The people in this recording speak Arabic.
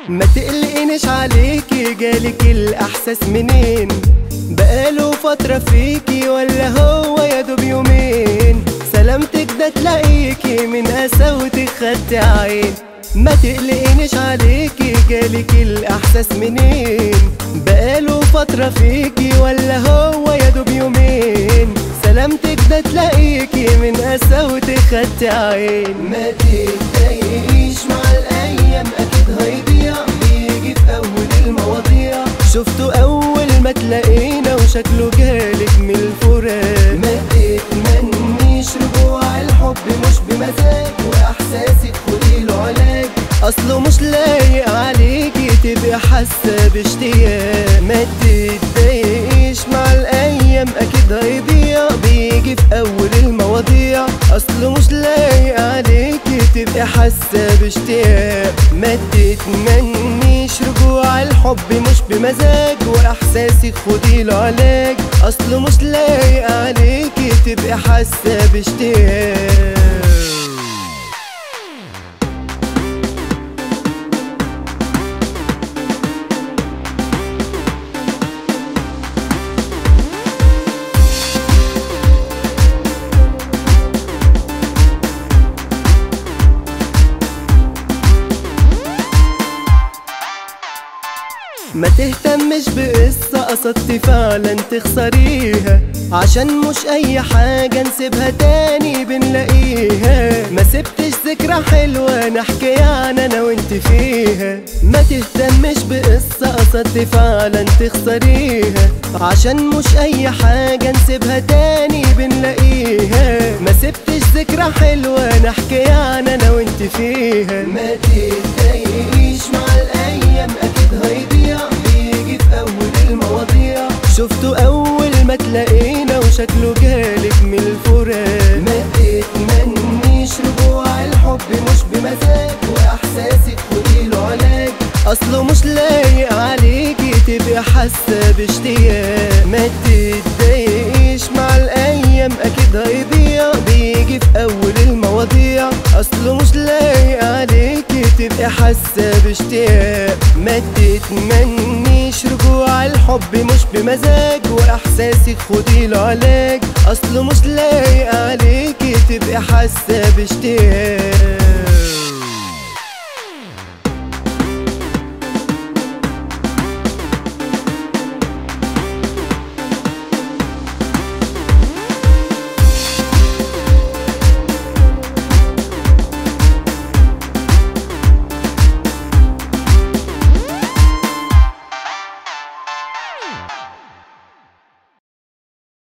ما تقلقنيش عليكي، جالك الإحساس منين؟ بقاله فترة فيكي ولا هو يا دوب يومين؟ سلامتك ده تلاقيكي من قساوتك خدت عين. ما تقلقنيش عليكي، جالك الإحساس منين؟ بقاله فترة فيكي ولا هو يا دوب يومين؟ سلامتك ده تلاقيكي من قساوتك خدت عين. ما تتضايقيش مع الأيام أكيد هيضيع، بيجي في أول المواضيع. شفته أول ما تلاقينا وشكله جالك من الفراق. ما تتمنيش رجوع الحب مش بمزاج، وإحساسك خديله علاج، أصله مش لايق عليكي تبقى حاسة باشتياق. ما تتضايقيش مع الأيام أكيد هيضيع، بيجي في أول المواضيع. أصله مش لايق عليكي تبقى حاسة باشتياق. ما تتمنيش رجوع الحب مش بمزاج، وإحساسك خديله علاج، أصله مش لايق عليكي تبقى حاسة باشتياق. ما تهتمش بقصة قصدتي فعلا تخسريها، عشان مش اي حاجة نسيبها تاني بنلاقيها. ما سبتش ذكرى حلوة نحكي عن انا وانت فيها. ما تهتمش بقصة قصدتي فعلا تخسريها، عشان مش اي حاجة نسيبها تاني بنلاقيها. ما سبتش ذكرى حلوة نحكي عن انا وانت فيها. ما تتضايقيش مع الايام اكيد هيضيع، بيجي في اول المواضيع. شفته اول ما تلاقينا وشكله جالك من الفراق. ما تتمنيش رجوع الحب مش بمزاج، واحساسك خديله علاج، اصله مش لايق عليكي تبقى حاسة باشتياق. ما تتضايقيش مع الايام اكيد هيضيع، بيجي في اول المواضيع. اصله مش لايق عليكي تبقى حاسة باشتياق. ما تتمنيش رجوع الحب مش بمزاج، واحساسك خديله علاج، اصله مش لايق عليكي تبقى حاسة باشتياق.